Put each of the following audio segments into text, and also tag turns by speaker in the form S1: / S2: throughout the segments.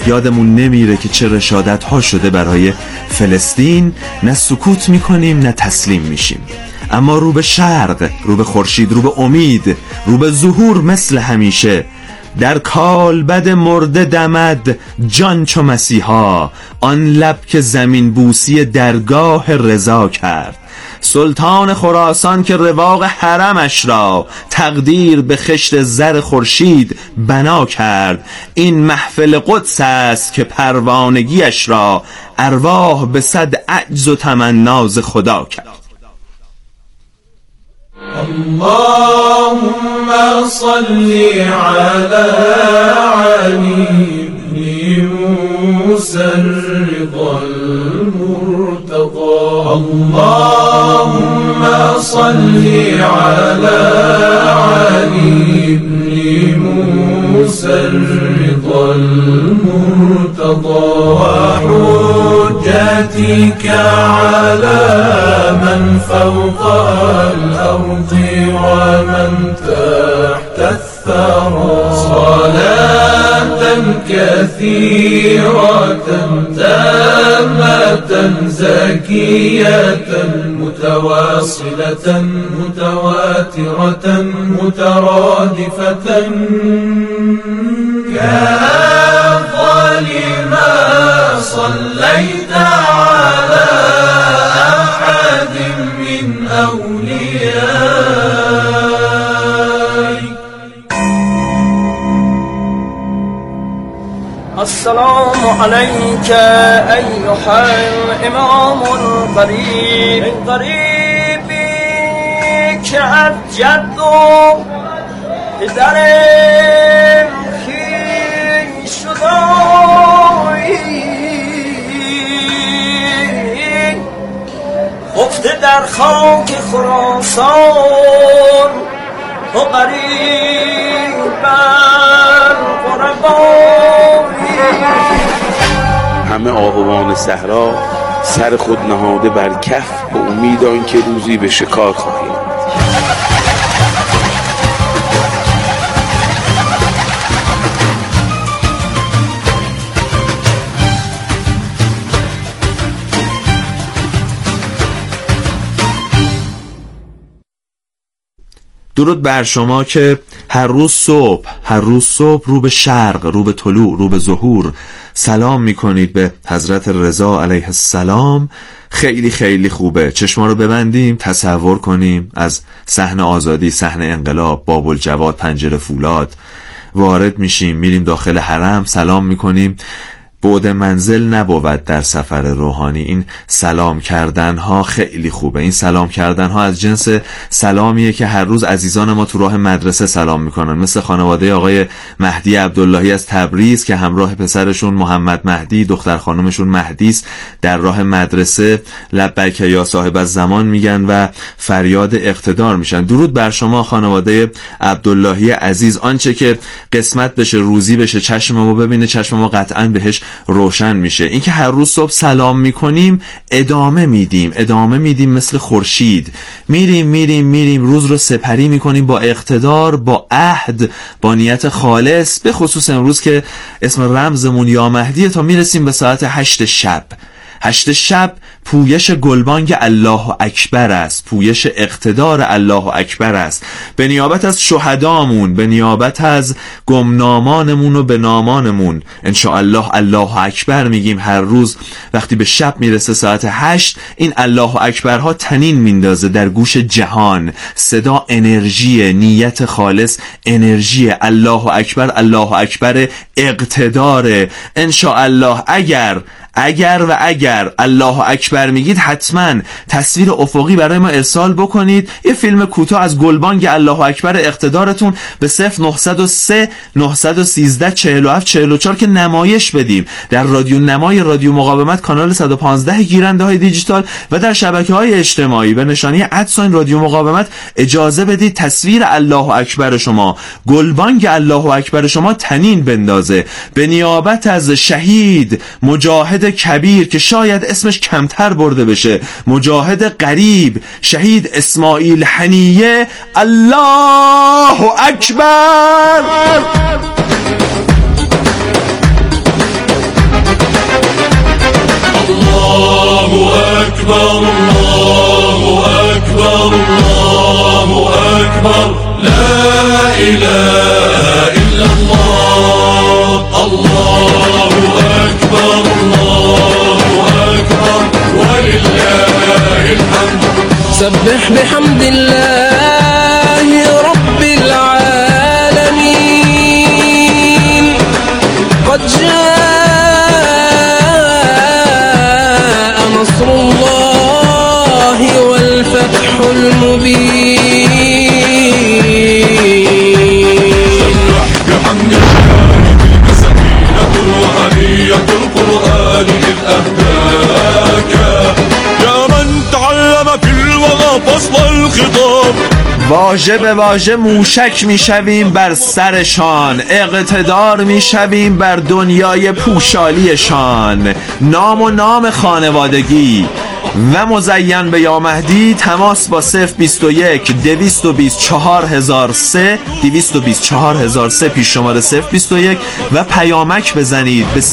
S1: یادمون نمیره که چه رشادت ها شده برای فلسطین. نه سکوت میکنیم نه تسلیم میشیم، اما رو به شرق، رو به خورشید، رو به امید، رو به ظهور مثل همیشه. در کالبد مرده دمد جان چو مسیحا، آن لب که زمین بوسی درگاه رضا کرد. سلطان خراسان که رواق حرمش را تقدیر به خشت زر خورشید بنا کرد. این محفل قدس است که پروانگیش را ارواح به صد عجز و تمناز خدا کرد.
S2: اللهم صل على علي بن موسى الرضا المرتضى. اللهم صل على علي بن موسى الرضا المرتضى. وحجتك على من فوق الأرض ومن تحت الثرى. صلاة كثيرة تامة زكية متواصلة متواترة مترادفة كأفضل ما صليت على أحد من أوليائك.
S3: السلام عليك أيها الإمام القريب القريب كأجد پدر خویش شدایی. خفته در خاک خراسان و قریباً قربایی.
S4: همه آهوان صحرا سر خود نهاده بر کف به امید آنکه روزی به شکار خواهیم.
S1: درود بر شما که هر روز صبح رو به شرق، رو به طلوع، رو به ظهور سلام میکنید به حضرت رضا علیه السلام. خیلی خیلی خوبه. چشما رو ببندیم، تصور کنیم از صحنه آزادی، صحنه انقلاب، باب الجواد، پنجره فولاد وارد میشیم، میریم داخل حرم، سلام میکنیم. بعد منزل نبود در سفر روحانی. این سلام کردن ها خیلی خوبه. این سلام کردن ها از جنس سلامیه که هر روز عزیزان ما تو راه مدرسه سلام میکنن، مثل خانواده آقای مهدی عبداللهی از تبریز که همراه پسرشون محمد مهدی، دختر خانمشون مهدیس، در راه مدرسه لبیک یا صاحب الزمان میگن و فریاد اقتدار میشن. درود بر شما خانواده عبداللهی عزیز. آنچه که قسمت بشه، روزی بشه، چشم ما ببینه، چشم ما قطعاً بهش روشن میشه. این که هر روز صبح سلام میکنیم، ادامه میدیم مثل خورشید. میریم روز رو سپری میکنیم با اقتدار، با عهد، با نیت خالص. به خصوص امروز که اسم رمزمون یا مهدیه، تا میرسیم به ساعت 8 شب. 8 شب پویش گلبانگ الله اکبر است، پویش اقتدار الله اکبر است. به نیابت از شهدامون، به نیابت از گمنامانمون و به نامانمون، انشاءالله الله اکبر میگیم هر روز. وقتی به شب میرسه ساعت 8، این الله اکبرها تنین میندازه در گوش جهان. صدا انرژی، نیت خالص انرژی. الله اکبر اقتدار. انشاءالله اگر الله اکبر میگید، حتما تصویر افقی برای ما ارسال بکنید. یه فیلم کوتاه از گلبانگ الله اکبر اقتدارتون به 0903 913 47 44 که نمایش بدیم در رادیو نمای رادیو مقاومت کانال 115 گیرنده های دیجیتال و در شبکه‌های اجتماعی به نشانی ادساین رادیو مقاومت اجازه بدید تصویر الله اکبر شما، گلبانگ الله اکبر شما تنین بندازه. به نیابت از شهید مجاهد کبیر که شاید اسمش کمتر برده بشه، مجاهد غریب، شهید اسماعیل حنیه، الله اکبر.
S2: أكبر الله أكبر الله أكبر لا إله إلا الله الله أكبر الله أكبر ولله الحمد
S5: سبح بحمد الله رب العالمين قد جاء نصر الله والفتح المبين
S2: سبح بحمد الله سكينة وهدية القرآن إذ أهداك يا من تعلم في الوغى فصل الخطاب
S1: واژه به واژه موشک میشویم بر سرشان، اقتدار میشویم بر دنیای پوشالیشان. نام و نام خانوادگی و مزین به یا مهدی. تماس با 021 224003 224003 پیش شماره 021 و پیامک بزنید به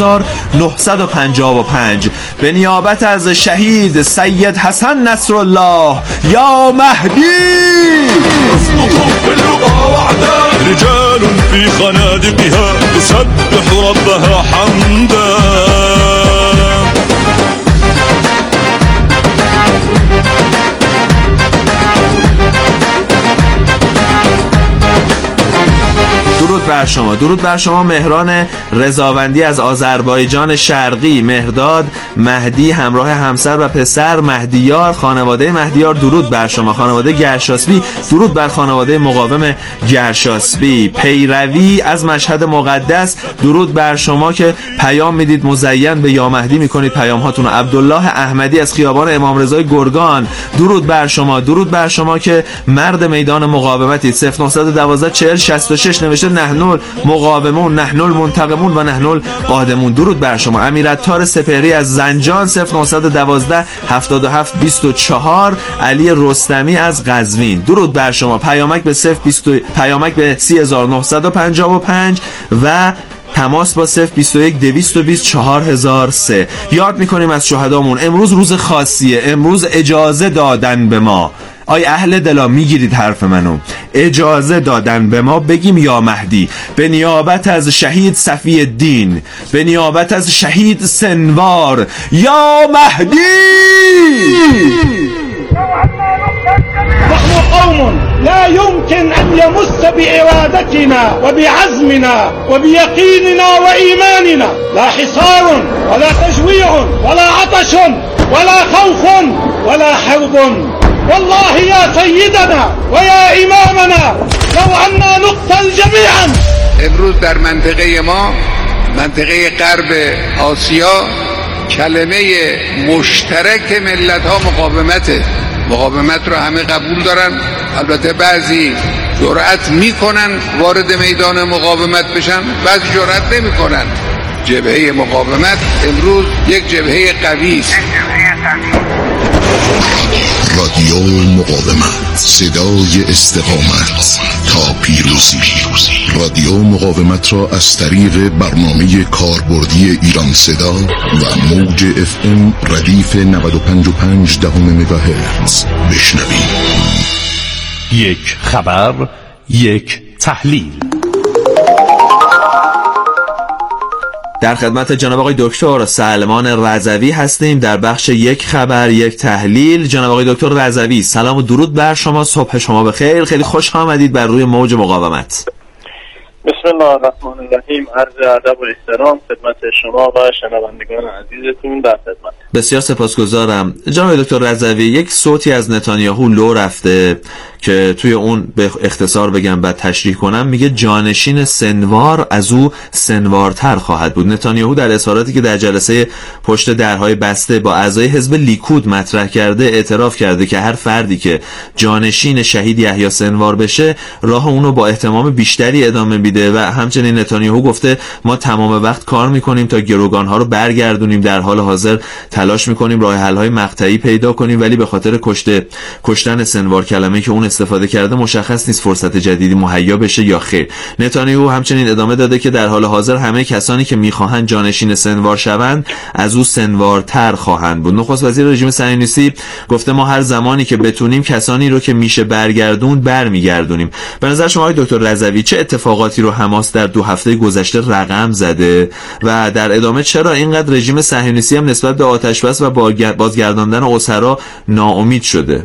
S1: 30955 به نیابت از شهید سید حسن نصرالله یا مهدی.
S2: رجال في خنادقها تسبح ربها حمدا
S1: درود بر شما مهران رضاوندی از آذربایجان شرقی، مهرداد مهدی همراه همسر و پسر مهدیار، خانواده مهدیار درود بر شما. خانواده گرشاسبی درود بر خانواده مقاوم گرشاسبی. پیروی از مشهد مقدس درود بر شما که پیام میدید مزین به یا مهدی میکنید پیام هاتون. عبدالله احمدی از خیابان امام رضای گرگان درود بر شما. درود بر شما که مرد میدان مقاومتید. 0912 40 66 نوشته نحن مقاومون، نحن المنتقمون و نحن القادمون. درود بر شما. امیرعطار سپهری از زنجان 0912 77 24 علی رستمی از قزوین درود بر شما. پیامک به 3955 و تماس با 021 220 4003. یاد میکنیم از شهدامون امروز روز خاصیه، امروز اجازه دادن به ما. آی اهل دلا میگیرید حرف منو؟ اجازه دادن به ما بگیم یا مهدی به نیابت از شهید صفی الدین، به نیابت از شهید سنوار یا مهدی.
S6: نحن قوم لا يمكن أن يمس بإرادتنا وبعزمنا وبيقيننا وإيماننا لا حصار ولا تجويع ولا عطش ولا خوف ولا حرب. والله يا سيدنا ويا إمامنا لو أننا نقتل جميعا.
S7: امروز در منطقه ما، منطقه غرب آسیا، کلمه مشترک ملت ها مقاومته. مقاومت رو همه قبول دارن، البته بعضی جرأت میکنن وارد میدان مقاومت بشن، بعضی جرأت نمیکنن. جبهه مقاومت امروز یک جبهه قوی است.
S8: رادیو مقاومت، صدای استقامت تا پیروزی. رادیو مقاومت را از طریق برنامه کاربردی ایران صدا و موج FM ردیف 95.5 مگاهرتز بشنوید.
S9: یک خبر، یک تحلیل.
S1: در خدمت جناب آقای دکتر سلمان رضوی هستیم در بخش یک خبر یک تحلیل. جناب آقای دکتر رضوی سلام و درود بر شما، صبح شما بخیر، خیلی خوش آمدید بر روی موج مقاومت.
S10: بسم الله الرحمن الرحیم. عرض ادب و احترام خدمت شما و شنوندگان عزیزتون در خدمت.
S1: بسیار سپاسگزارم. جناب دکتر رضوی، یک صوتی از نتانیاهو لو رفته که توی اون به اختصار بگم بعد تشریح کنم، میگه جانشین سنوار از او سنوارتر خواهد بود. نتانیاهو در اظهاراتی که در جلسه پشت درهای بسته با اعضای حزب لیکود مطرح کرده اعتراف کرده که هر فردی که جانشین شهید یحیی سنوار بشه راه اونو با اهتمام بیشتری ادامه میده و همچنین نتانیاهو گفته ما تمام وقت کار میکنیم تا گروگانها رو برگردونیم. در حال حاضر تلاش میکنیم راه حل‌های مقطعی پیدا کنیم، ولی به خاطر کشتن سنوار، کلمه‌ای که اون استفاده کرده، مشخص نیست فرصت جدیدی مهیا بشه یا خیر. نتانیاهو همچنین ادامه داده که در حال حاضر همه کسانی که میخواهند جانشین سنوار شوند از او سنوارتر خواهند بود. نخست وزیر رژیم صهیونیستی گفته ما هر زمانی که بتونیم کسانی رو که میشه برگردون برمیگردونیم. به نظر شما آقای دکتر رضوی چه اتفاقاتی رو حماس در 2 هفته گذشته رقم زده و در ادامه چرا اینقدر رژیم صهیونیستی هم نسبت به آتشبس و بازگرداندن اسرا ناامید شده؟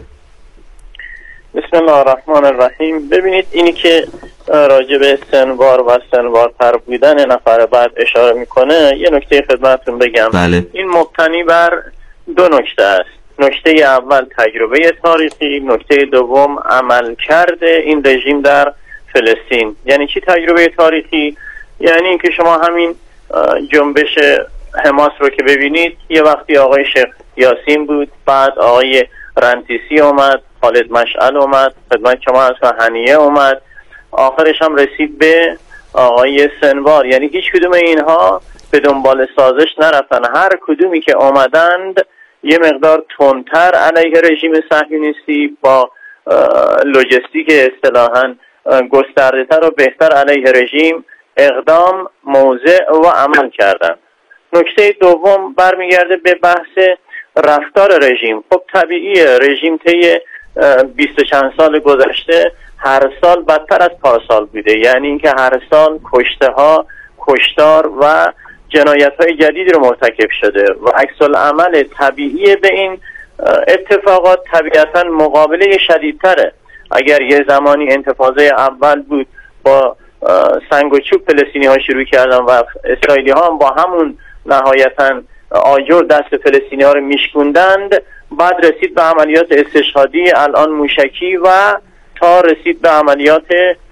S10: بسم الله الرحمن الرحیم. ببینید اینی که راجع به سنوار و سنوارتر بودن نفر بعد اشاره میکنه، یه نکته خدمتتون بگم.
S1: بله.
S10: این مبتنی بر 2 نکته است. نکته اول تجربه تاریخی، نکته دوم عملکرد این رژیم در فلسطین. یعنی چی تجربه تاریخی؟ یعنی اینکه شما همین جنبش حماس رو که ببینید، یه وقتی آقای شیخ یاسین بود، بعد آقای رنتیسی اومد، خالد مشعل اومد، خدمت شما از هنیه اومد، آخرش هم رسید به آقای سنوار. یعنی هیچ کدوم اینها به دنبال سازش نرفتن، هر کدومی که آمدند یه مقدار تندتر علیه رژیم صهیونیستی با لوجستیک اصطلاحاً گسترده‌تر و بهتر علیه رژیم اقدام، موضع و عمل کردن. نکته دوم برمیگرده به بحث رفتار رژیم. خب طبیعیه رژیم طی 20 چند سال گذشته هر سال بدتر از پارسال بوده، یعنی اینکه هر سال کشته‌ها، کشتار و جنایت‌های جدیدی رو مرتکب شده و عکس العمل طبیعی به این اتفاقات طبیعتاً مقابله شدیدتره. اگر یه زمانی انتفاضه اول بود با سنگ و چوب فلسطینی‌ها شروع کردن و اسرائیلی‌ها هم با همون نهایتاً آجر دست فلسطینی‌ها رو میشکوندند، بعد رسید به عملیات استشهادی، الان موشکی و تا رسید به عملیات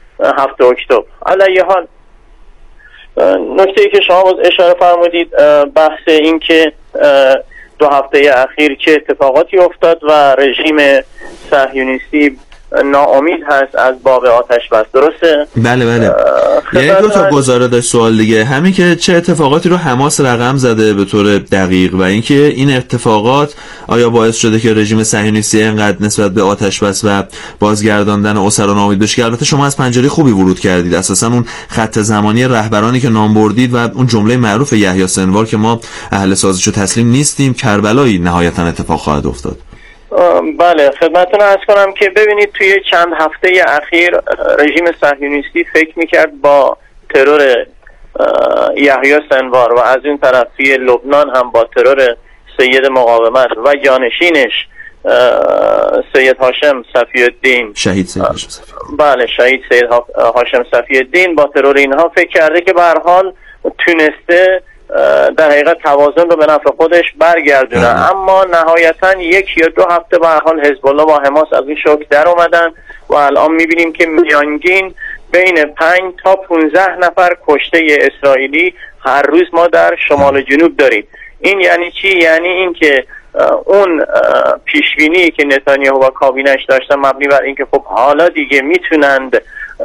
S10: 7 اکتبر. علیه حال نکته‌ای که شما اشاره فرمودید، بحث این که 2 هفته اخیر چه اتفاقاتی افتاد و رژیم صهیونیستی ناامید هست از باب آتش بس، درسته؟
S1: بله. یعنی 2 تا گزاره داشت سوال دیگه، همین که چه اتفاقاتی رو حماس رقم زده به طور دقیق و اینکه این اتفاقات آیا باعث شده که رژیم صهیونیستی اینقدر نسبت به آتش بس و بازگرداندن اسرا ناامید بشه. البته شما از پنجره خوبی ورود کردید، اساسا اون خط زمانی رهبرانی که نام بردید و اون جمله معروف یحیی سنوار که ما اهل سازش و تسلیم نیستیم، کربلایی نهایتا اتفاق خواهد افتاد.
S10: بله خدمتتون عرض کنم که ببینید توی چند هفته اخیر رژیم صهیونیستی فکر میکرد با ترور یحیی سنوار و از این طرف توی لبنان هم با ترور سید مقاومت و جانشینش سید هاشم صفی الدین،
S1: شهید سید هاشم صفی الدین،
S10: بله شهید سید هاشم صفی الدین، با ترور اینها فکر کرده که به هر حال تونسته در حقیقت توازن رو به نفع خودش برگردونه. اما نهایتا 1 یا 2 هفته به هر حال حزب الله و حماس از این شوک در اومدن و الان میبینیم که میانگین بین 5 تا 15 نفر کشته اسرائیلی هر روز ما در شمال جنوب داریم. این یعنی چی؟ یعنی این که اون پیشبینی که نتانیاهو و کابینش داشتن مبنی بر اینکه خب حالا دیگه میتونند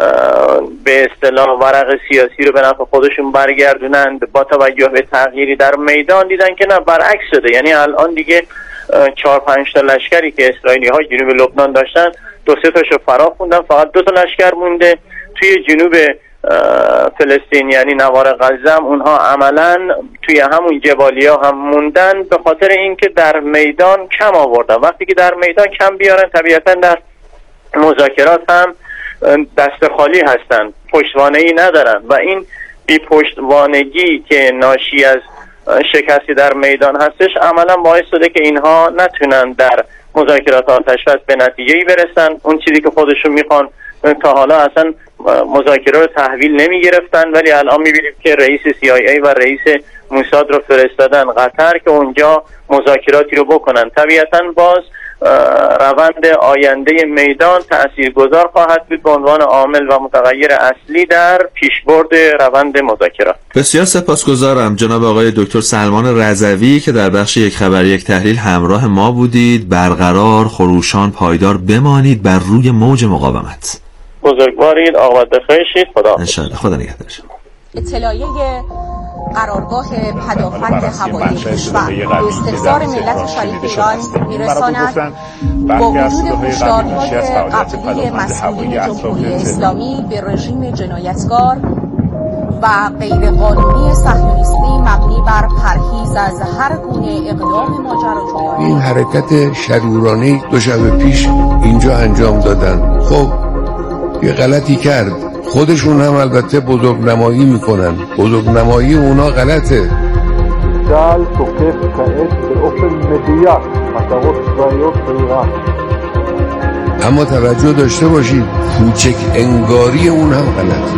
S10: به اصطلاح ورق سیاسی رو به نفع خودشون برگردونند با توجه به تغییری در میدان، دیدن که نه، برعکس شده. یعنی الان دیگه 4-5 تا لشکری که اسرائیلی ها جنوب لبنان داشتن 2-3 تاشو فرا خوندن، فقط 2 تا لشکر مونده توی جنوب فلسطین یعنی نوار غزه. اونها عملا توی همون جبالیا هم موندن به خاطر اینکه در میدان کم آوردن. وقتی که در میدان کم بیارن طبیعتا در مذاکرات هم دست خالی هستن، پشتوانه‌ای ندارن و این بی پشتوانگی که ناشی از شکستی در میدان هستش عملا باعث شده که اینها نتونن در مذاکرات آتشبس به نتیجه‌ای برسن. اون چیزی که خودشون میخوان تا حالا اصلا مذاکره رو تحویل نمی گرفتن، ولی الان میبینیم که رئیس CIA و رئیس موساد رو فرستادن قطر که اونجا مذاکراتی رو بکنن. طبیعتاً باز روند آینده میدان تأثیرگذار خواهد بود به عنوان عامل و متغیر اصلی در پیشبرد روند مذاکرات.
S1: بسیار سپاسگزارم جناب آقای دکتر سلمان رضوی که در بخش یک خبر یک تحلیل همراه ما بودید. برقرار، خروشان، پایدار بمانید بر روی موج مقاومت.
S10: بزرگوارید، عاقبت بخیر شید. خدا
S1: انشاءالله. خدا نگهدار شما.
S11: اطلاعیه قرارگاه پدافند هوایی کشور به استحضار ملت شریف ایران می‌رساند. با وجود هشدارهای قبلی مسئولین جمهوری اسلامی به رژیم جنایتکار و غیرقانونی صهیونیستی مبنی بر پرهیز از هر گونه اقدام ماجراجویانه،
S12: این حرکت شرورانه 2 شب پیش اینجا انجام دادن. خب یه غلطی کرد، خودشون هم البته بزرگنمایی میکنن، بزرگنمایی اونا غلطه. اما توجه داشته باشید کوچک انگاری اون هم غلطه.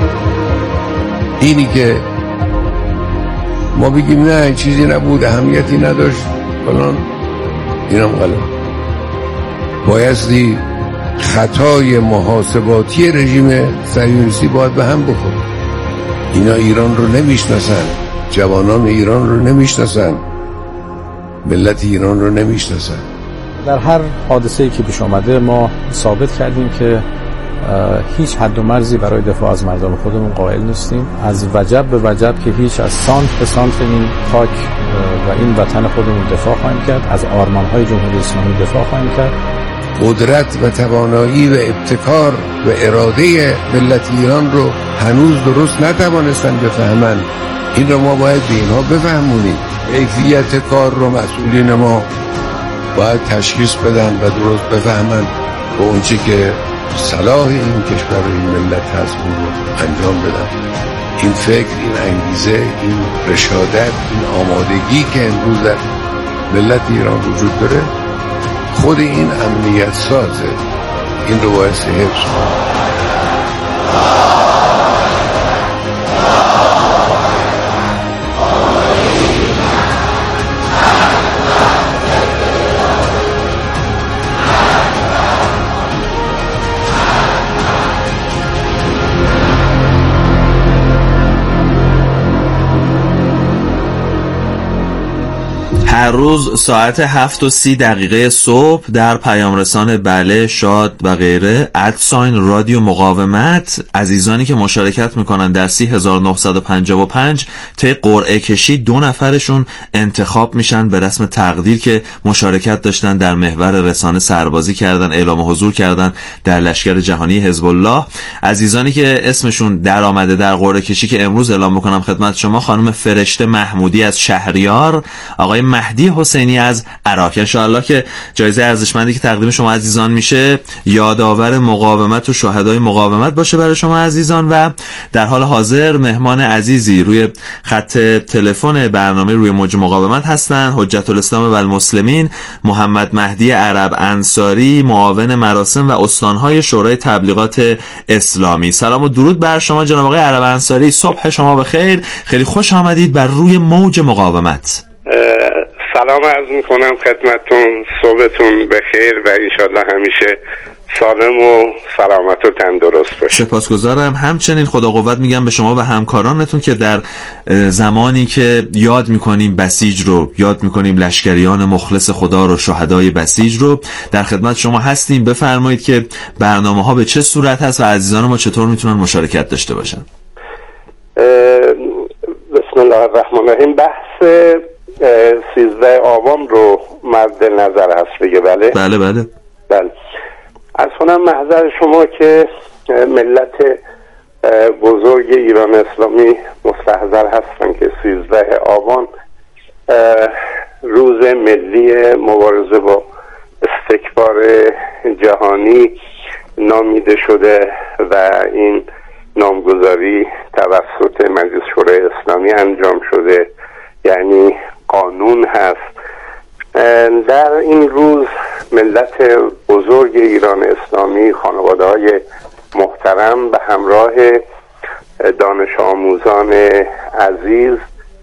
S12: اینی که ما بگیم نه چیزی نبود، اهمیتی نداشت فلان، اینم غلط. بایستی خطای محاسباتی رژیم صهیونیستی باید به هم بخوره. اینا ایران رو نمیشناسن، جوانان ایران رو نمیشناسن، ملت ایران رو نمیشناسن.
S13: در هر حادثه‌ای که پیش آمده ما ثابت کردیم که هیچ حد و مرزی برای دفاع از مردم خودمون قائل نیستیم. از وجب به وجب که هیچ، از سانت به سانت این خاک و این وطن خودمون دفاع خواهیم کرد، از آرمان‌های جمهوری اسلامی دفاع خواهیم کرد.
S12: قدرت و توانایی و ابتکار و اراده ملت ایران رو هنوز درست نتوانستن بفهمن. این رو ما باید به اینها بفهمونیم. کیفیت کار رو مسئولین ما باید تشخیص بدن و درست بفهمن و اونچه که صلاح این کشور و این ملت هست اون رو انجام بدن. این فکر، این انگیزه، این رشادت، این آمادگی که امروز در ملت ایران وجود داره خود این امنیت سازه. این رو باید حفظ کنه.
S1: هر روز ساعت 7:30 صبح در پیام رسان بله، شاد و غیره @رادیو مقاومت عزیزانی که مشارکت میکنن در 30955 طی قرعه کشی 2 نفرشون انتخاب میشن به رسم تقدیر که مشارکت داشتن در محور رسانه سربازی کردن، اعلام حضور کردن در لشکر جهانی حزب الله. عزیزانی که اسمشون در آمده در قرعه کشی که امروز اعلام میکنم خدمت شما: خانم فرشته محمودی از شهریار، آقای مهدی حسینی از عراق. انشاءالله که جایزه ارزشمندی که تقدیم شما عزیزان میشه یادآور مقاومت و شهدای مقاومت باشه برای شما عزیزان. و در حال حاضر مهمان عزیزی روی خط تلفن برنامه روی موج مقاومت هستن، حجت الاسلام و المسلمین محمد مهدی عرب انصاری، معاون مراسم و استانهای شورای تبلیغات اسلامی. سلام و درود بر شما جناب آقای عرب انصاری، صبح شما بخیر، خیلی خوش آمدید بر روی موج مقاومت.
S4: سلام عرض میکنم خدمتتون، صبحتون بخیر و انشالله همیشه سالم و سلامت و تندرست باشید.
S1: سپاسگزارم. همچنین خدا قوت میگم به شما و همکارانتون که در زمانی که یاد میکنیم بسیج رو، یاد میکنیم لشکریان مخلص خدا رو، شهدای بسیج رو، در خدمت شما هستیم. بفرمایید که برنامه ها به چه صورت هست و عزیزان ما چطور میتونن مشارکت داشته باشن.
S4: بسم الله الرحمن الرحیم. بحث 13 آبان رو مد نظر هست دیگه؟ بله
S1: بله.
S4: از کنم محضر شما که ملت بزرگ ایران اسلامی مستحضر هستن که 13 آبان روز ملی مبارزه با استکبار جهانی نامیده شده و این نامگذاری توسط مجلس شورای اسلامی انجام شده، یعنی قانون هست. در این روز ملت بزرگ ایران اسلامی، خانواده‌های محترم به همراه دانش آموزان عزیز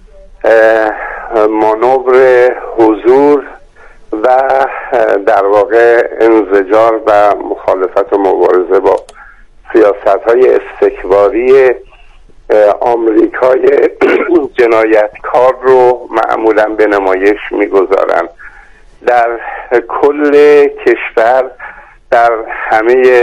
S4: مانور حضور و در واقع انزجار و مخالفت و مبارزه با سیاست‌های استکباری آمریکای جنایتکار رو معمولا به نمایش میگذارن. در کل کشور، در همه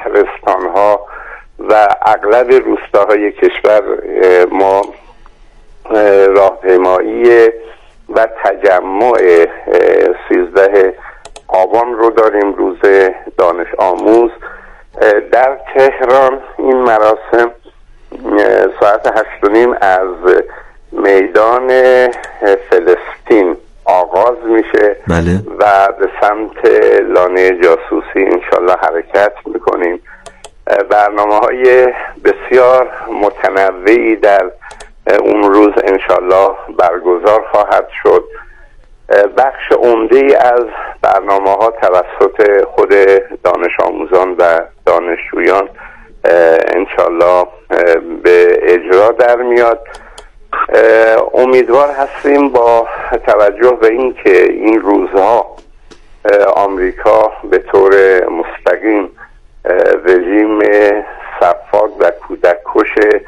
S4: شهرستان‌ها و اغلب روستاهای کشور ما راهپیمایی و تجمع 13 آبان رو داریم، روز دانش آموز در تهران. این مراسم ساعت 8:30 از میدان فلسطین آغاز میشه.
S1: بله.
S4: و به سمت لانه جاسوسی انشالله حرکت میکنیم. برنامه‌های بسیار متنوعی در اون روز انشالله برگزار خواهد شد. بخش عمده‌ای از برنامه‌ها توسط خود دانش آموزان و دانشجویان انشالله به اجرا در میاد. امیدوار هستیم با توجه به این که این روزها آمریکا به طور مستقیم رژیم صفاک و کودک کش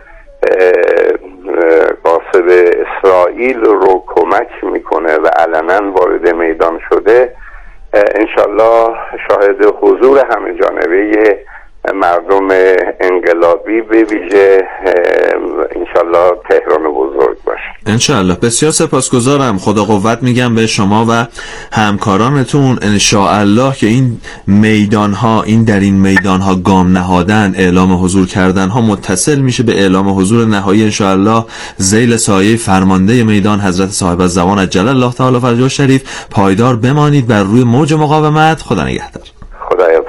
S4: قاصد اسرائیل رو کمک میکنه و علنا وارد میدان شده، انشالله شاهد حضور همه جانبه مردم انقلابی به ویژه انشالله تهران بزرگ باشه.
S1: انشالله. بسیار سپاسگزارم. خدا قوت میگم به شما و همکارانتون. انشالله که این میدانها، این در این میدانها گام نهادن، اعلام حضور کردن ها متصل میشه به اعلام حضور نهایی انشالله ذیل سایه فرمانده میدان حضرت صاحب الزمان عجل الله تعالی فرجه شریف. پایدار بمانید بر روی موج مقاومت. خدا نگهدار.
S4: خدایا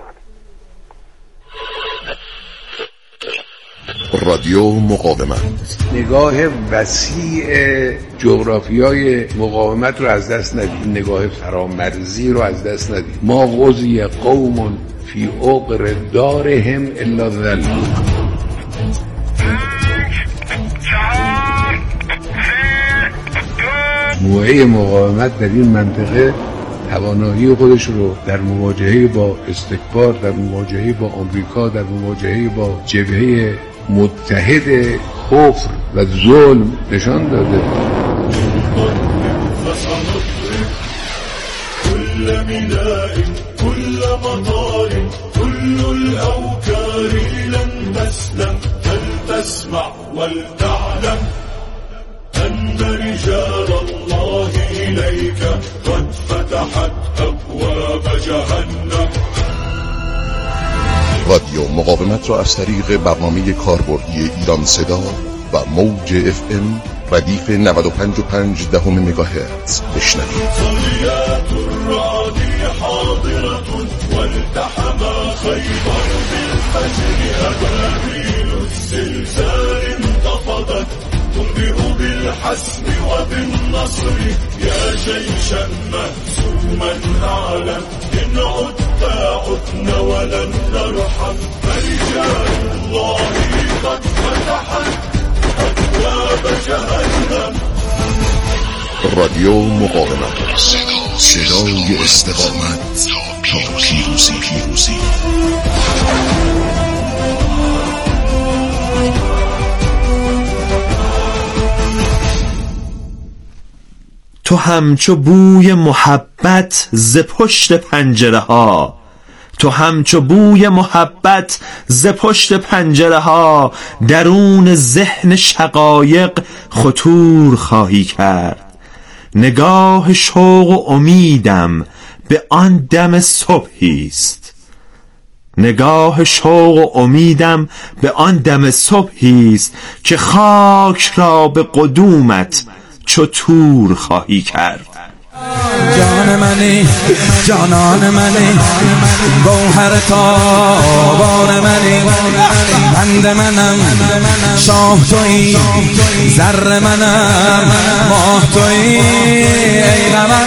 S8: رادیو مقاومت.
S12: نگاه وسیع جغرافیای مقاومت رو از دست ندید، نگاه فرامرزی رو از دست ندید. ما غزی قوم فی عقر دارهم الا ذل. موعه مقاومت در این منطقه توانایی خودش رو در مواجهه با استکبار، در مواجهه با آمریکا، در مواجهه با جبهه متحد کفر و ظلم نشان داده.
S2: كل ميناء كل مطار كل الأوكار لن تسلم فلتسمع ولتعلم أن رجال الله إليك قد فتحت أبواب جهنم.
S8: رادیو مقاومت را از طریق برنامه کاربردی ایران صدا و موج FM ردیف 95.5 مگاهرتز بشنوید.
S2: صليات الرعد حاضرة والتحما خيبر بالفجر أبابيل الزلزال انتفضت تنبئ بالحسم وبالنصر يا جيشا مهزوما أعلم إن عدنا ولن نرحم فرجال الله قد فتحت أبواب جهنم.
S8: رادیو مقاومت، صدای استقامت تا پیروزی.
S1: تو همچو بوی محبت ز پشت پنجره ها، تو همچو بوی محبت ز پشت پنجره ها، درون ذهن شقایق خطور خواهی کرد. نگاه شوق و امیدم به آن دم صبحی است، نگاه شوق و امیدم به آن دم صبحی است که خاک را به قدومت چو طور خواهی کرد.
S5: جان منی جانان منی گوهر تابان منی بند منم شاه تویی زر منم ماه تویی ای قمر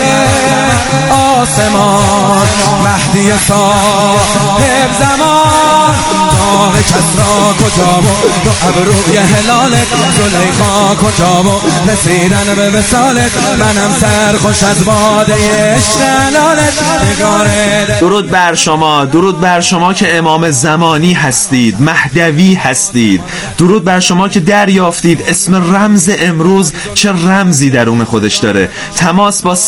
S5: آسمان مهدی صاحب زمان تاق کسرا کجا و دو ابروی هلالت زلیخا کجا و رسیدن به وصالت منم سرخوش از باده عشق حلالت نگاره.
S1: درود بر شما، درود بر شما که امام زمانی هستید، مهدوی هستید. درود بر شما که دریافتید اسم رمز امروز چه رمزی درون خودش داره. تماس با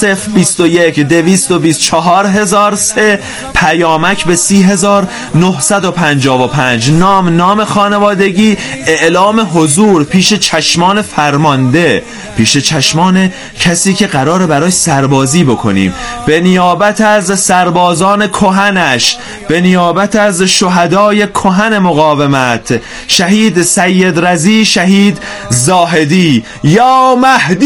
S1: 021-224-1003 پیامک به 30955 55 نام خانوادگی، اعلام حضور پیش چشمان فرمانده، پیش چشمان کسی که قراره برای سربازی بکنیم، به نیابت از سربازان کهنش، به نیابت از شهدای کهن مقاومت، شهید سید رضی، شهید زاهدی. یا مهدی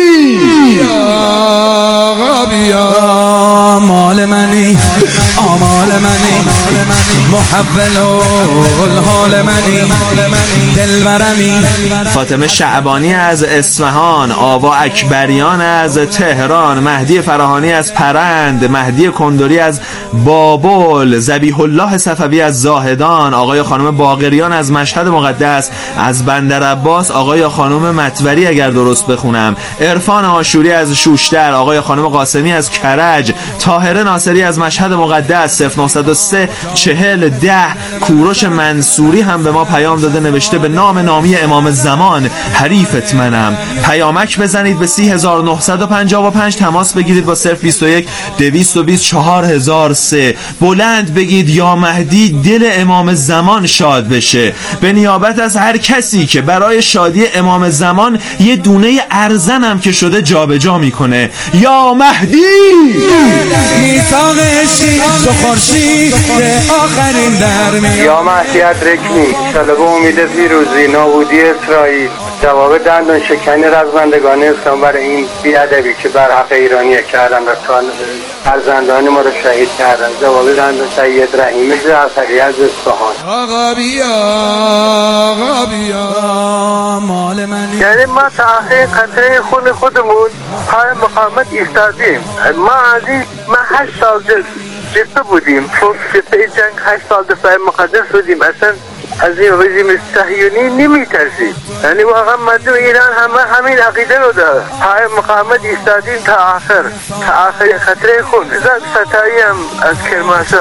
S5: آقا بیا مال منی، آمال منی، محول الحال منی، دلبرمی.
S1: فاطمه شعبانی از اصفهان، آوا اکبریان از تهران، مهدی فراهانی از پرند، مهدی کندوری از بابل، ذبیح الله صفوی از زاهدان، آقای خانم باقریان از مشهد مقدس، از بندر عباس آقای خانم مطوری اگر درست بخونم، عرفان آشوری از شوشتر، آقای خانم قاسمی از کرج، طاهره ناصری از مشهد مقدس، 0903 40 10. کوروش منصوری هم به ما پیام داده، نوشته به نام نامی امام زمان حریفت منم. پیامک بزنید به 3955، تماس بگیرید با 021 220 4003. بلند بگید یا مهدی دل امام زمان شاد بشه. به نیابت از هر کسی که برای شادی امام زمان یه دونه ارزنم که شده جابجا میکنه، یا مهدی
S5: میثاق عشقی تو خورشید آخرین درمی.
S14: یا مهدی ادرکنی، انشالله به امید پیروزی نابودی اسرائیل، جواب دندان شکنی رزمندگان اسلام برای این بی‌ادبی که بر حق ایرانی کردن و فرزندان ما رو شهید کردن. جواب دندان سید رحیم جعفری از اصفهان.
S5: آقا بیا آقا بیا مال منی.
S14: یعنی ما تا آخر قطره خون خودمون پای مقاومت ایستادیم. ما از این 8 سال جبهه بودیم، جبهه جنگ 8 سال دفاع مقدس بودیم، اصلا از این رژیم صهیونی نمیترسید. یعنی واقعا مردم ایران همین عقیده رو داره. پای مقاومت ایستادیم تا آخر قطره خون. زد ستایی هم از کرمانشاه.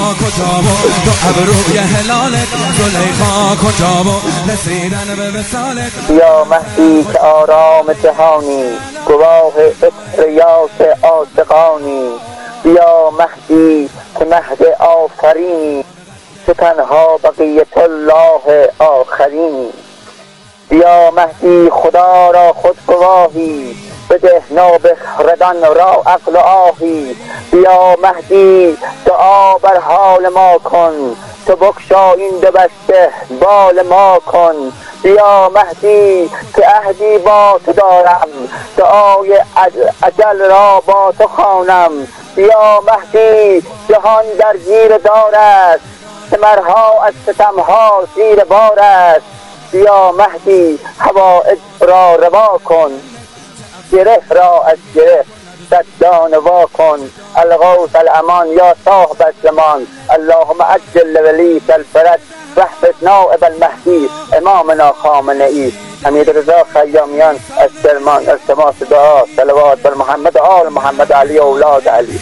S15: یا مهدی که آرام جهانی، گواه عطر یاس عاشقانی. یا مهدی که مهد آفرینی، تو تنها بقیت الله آخرینی. یا مهدی خدا را خود گواهی، بده نابخردان را عقل آهی. یا مهدی دعا بر حال ما کن، تو بکشا این دو بسته بال ما کن. یا مهدی که عهدی با تو دارم، دعای اجل را با تو خوانم. یا مهدی جهان در زیر دار است، ثمرها از ستمها زیر بار است. یا مهدی حوائج را روا کن، گره را از گره صدان وا کن. الغوث الامان یا صاحب الزمان، اللهم عجل ولیک الفرج واحفظ نائب المهدی امامنا خامنه‌ای. حمید رضا خیامیان از کرمان. التماس دعا صلوات بر محمد آل محمد علی اولاد علی.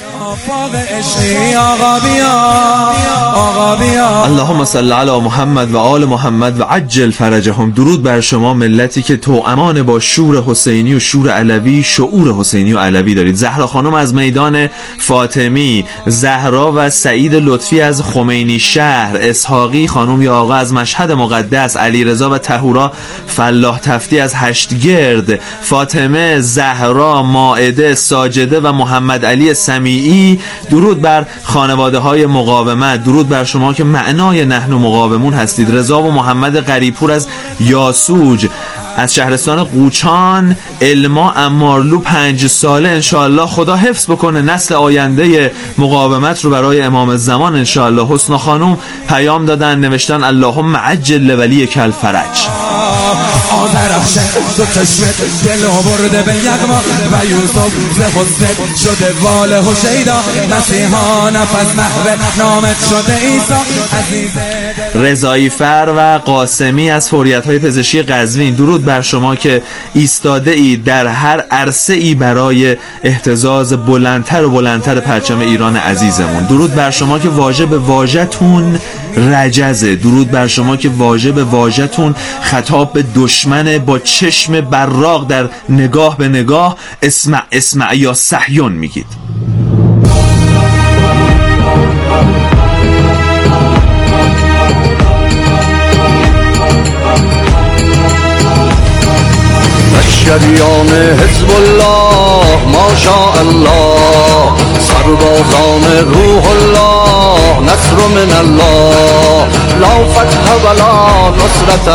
S1: اللهم صل علی محمد و آل محمد و عجل فرجهم. درود بر شما ملتی که توامان با شور حسینی و شور علوی، شعور حسینی و علوی دارید. زهرا خانم از میدان فاطمی، زهرا و سعید لطفی از خمینی شهر، اسحاقی خانم یا آقا از مشهد مقدس، علی رضا و طهورا فلاح تفتی از هشتگرد، فاطمه، زهرا، مائده، ساجده و محمد علی سمیعی. درود بر خانواده های مقاومت، درود بر شما که معنای نحن مقاومون هستید. رضا و محمد غریبپور از یاسوج، از شهرستان قوچان، علما امارلو 5 ساله. انشاءالله خدا حفظ بکنه نسل آینده مقاومت رو برای امام زمان انشاءالله. حسنا خانم پیام دادن، نوشتن اللهم عجل ولیک الفرج.
S5: آدرخشه دو چشمت دل برده به یغما و یوسف ز حسنت شده وال حشیدا. مسیحا نفس محو نامت شده عیسی عزیز.
S1: رضایی فر و قاسمی از فوریت‌های پزشکی قزوین، درود بر شما که ایستاده ای در هر عرصه ای برای اهتزاز بلندتر و بلندتر پرچم ایران عزیزمون. درود بر شما که واژه به واژه‌تون رجزه، درود بر شما که واژه به واژه‌تون خطاب به دشمن با چشم براق در نگاه به نگاه اسمع اسمع یا صهیون میگید.
S16: لشکریان حزب الله ماشاء الله، سربازان روح الله نصر من الله، لا فتح ولا نصرت